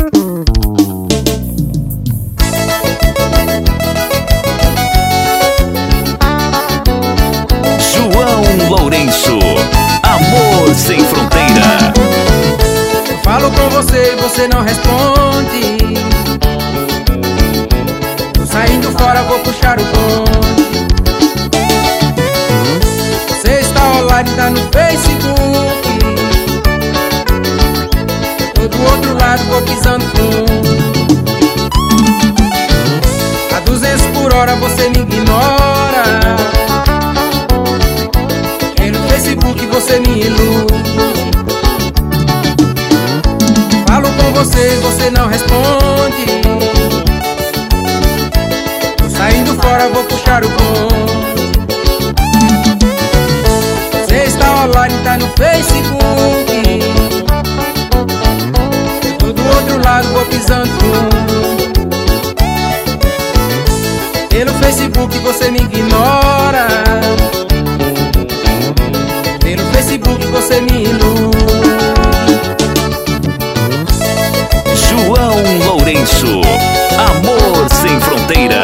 João Lourenço, amor sem fronteira. Eu falo com você e você não responde. Tô saindo fora, vou puxar o bonde. Você está online, tá no Facebook. Tô do outro lado, vou pisando fundo. A 200 por hora você me ignora. Pelo Facebook você me ilude. Falo com você e você não responde. Tô saindo fora, vou puxar o bonde. Você está online, tá no Facebook. Eu tô do outro lado, vou pisando fundo. Pelo Facebook você me ignora. Pelo Facebook você me ilude. João Lourenço, amor sem fronteira.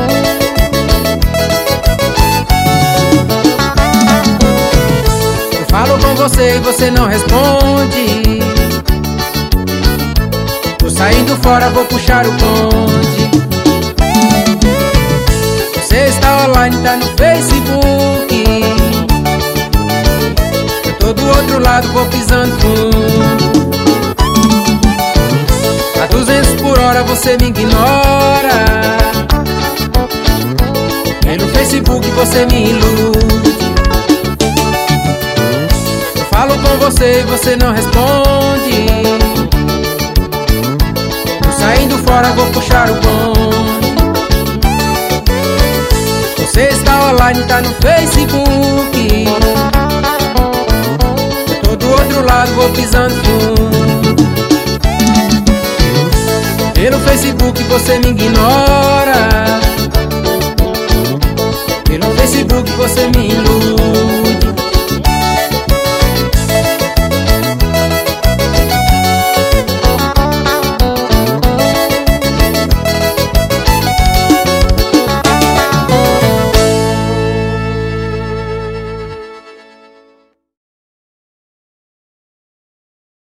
Eu falo com você e você não responde. Tô saindo fora, vou puxar o bonde. Você está online, tá no Facebook. Eu tô do outro lado, vou pisando fundo. A 200 por hora você me ignora. Pelo Facebook você me ilude. Eu falo com você e você não responde. Tô saindo fora, vou puxar o bonde. Você está online, tá no Facebook. Eu tô do outro lado, vou pisando fundo. Pelo Facebook você me ignora.